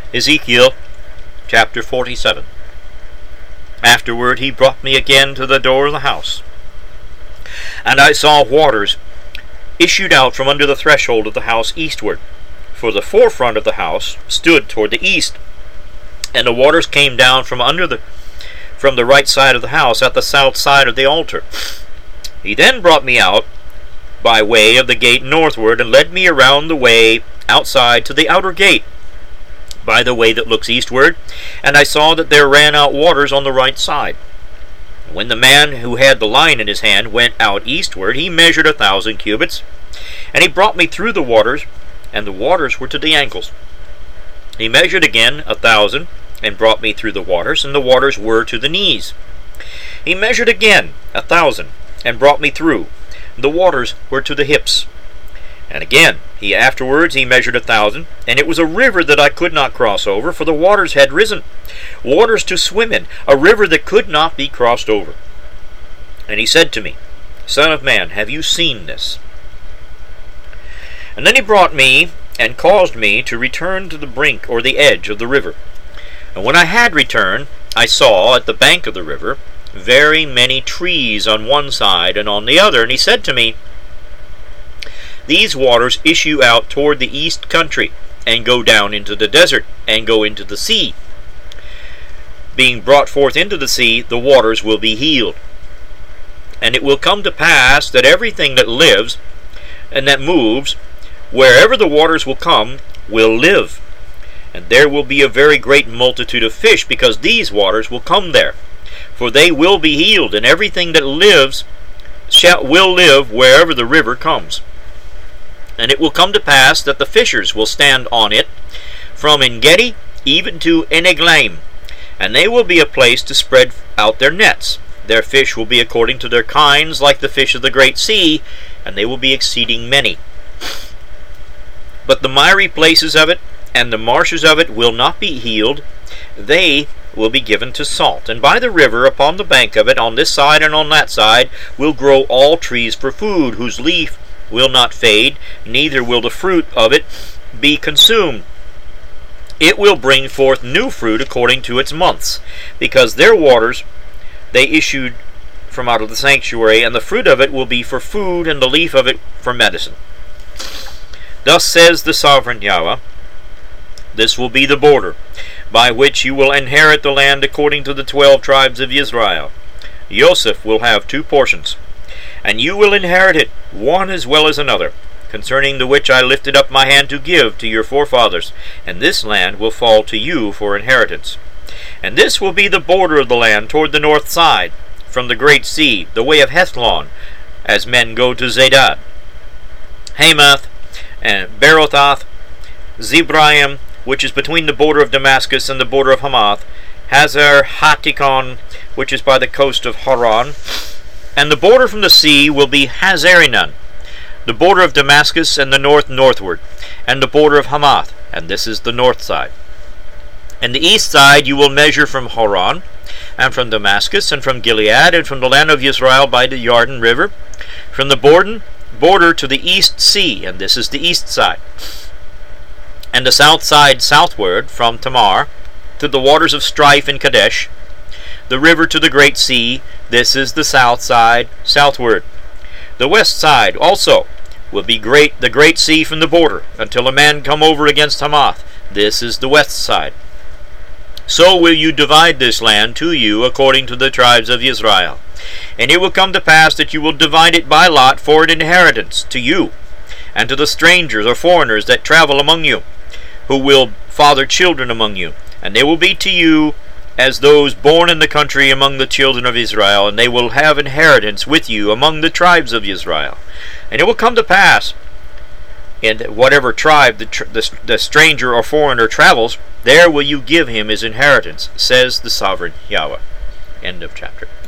Ezekiel chapter 47. Afterward he brought me again to the door of the house, and I saw waters issued out from under the threshold of the house eastward, for the forefront of the house stood toward the east, and the waters came down from the right side of the house at the south side of the altar. He then brought me out by way of the gate northward, and led me around the way outside to the outer gate, by the way that looks eastward, and I saw that there ran out waters on the right side. When the man who had the line in his hand went out eastward, he measured 1,000 cubits, and he brought me through the waters, and the waters were to the ankles. He measured again 1,000, and brought me through the waters, and the waters were to the knees. He measured again 1,000, and brought me through. The waters were to the hips. And again, afterwards he measured 1,000, and it was a river that I could not cross over, for the waters had risen, waters to swim in, a river that could not be crossed over. And he said to me, Son of man, have you seen this? And then he brought me, and caused me to return to the brink, or the edge of the river. And when I had returned, I saw at the bank of the river very many trees on one side and on the other. And he said to me, These waters issue out toward the east country, and go down into the desert, and go into the sea. Being brought forth into the sea, the waters will be healed. And it will come to pass that everything that lives and that moves, wherever the waters will come, will live. And there will be a very great multitude of fish, because these waters will come there. For they will be healed, and everything that lives will live wherever the river comes. And it will come to pass that the fishers will stand on it, from En-gedi even to En-eglaim, and they will be a place to spread out their nets. Their fish will be according to their kinds, like the fish of the great sea, and they will be exceeding many. But the miry places of it, and the marshes of it will not be healed, they will be given to salt. And by the river, upon the bank of it, on this side and on that side, will grow all trees for food, whose leaf will not fade, neither will the fruit of it be consumed. It will bring forth new fruit according to its months, because their waters they issued from out of the sanctuary, and the fruit of it will be for food, and the leaf of it for medicine. Thus says the sovereign Yahweh, This will be the border by which you will inherit the land according to the 12 tribes of Israel. Joseph will have 2 portions, and you will inherit it, one as well as another, concerning the which I lifted up my hand to give to your forefathers, and this land will fall to you for inheritance. And this will be the border of the land toward the north side, from the great sea, the way of Hethlon, as men go to Zedad, Hamath, and Berothah, Zebraim, which is between the border of Damascus and the border of Hamath, Hazar Hatikon, which is by the coast of Haran, and the border from the sea will be Hazarinan, the border of Damascus and the northward, and the border of Hamath, and this is the north side. And the east side you will measure from Haran, and from Damascus, and from Gilead, and from the land of Israel by the Jordan River, from the border to the east sea, and this is the east side. And the south side southward, from Tamar to the waters of strife in Kadesh, the river to the great sea, this is the south side southward. The west side also will be the great sea from the border, until a man come over against Hamath, this is the west side. So will you divide this land to you according to the tribes of Israel. And it will come to pass that you will divide it by lot for an inheritance to you, and to the strangers or foreigners that travel among you, who will father children among you, and they will be to you as those born in the country among the children of Israel, and they will have inheritance with you among the tribes of Israel. And it will come to pass, in whatever tribe the stranger or foreigner travels, there will you give him his inheritance, says the sovereign Yahweh. End of chapter.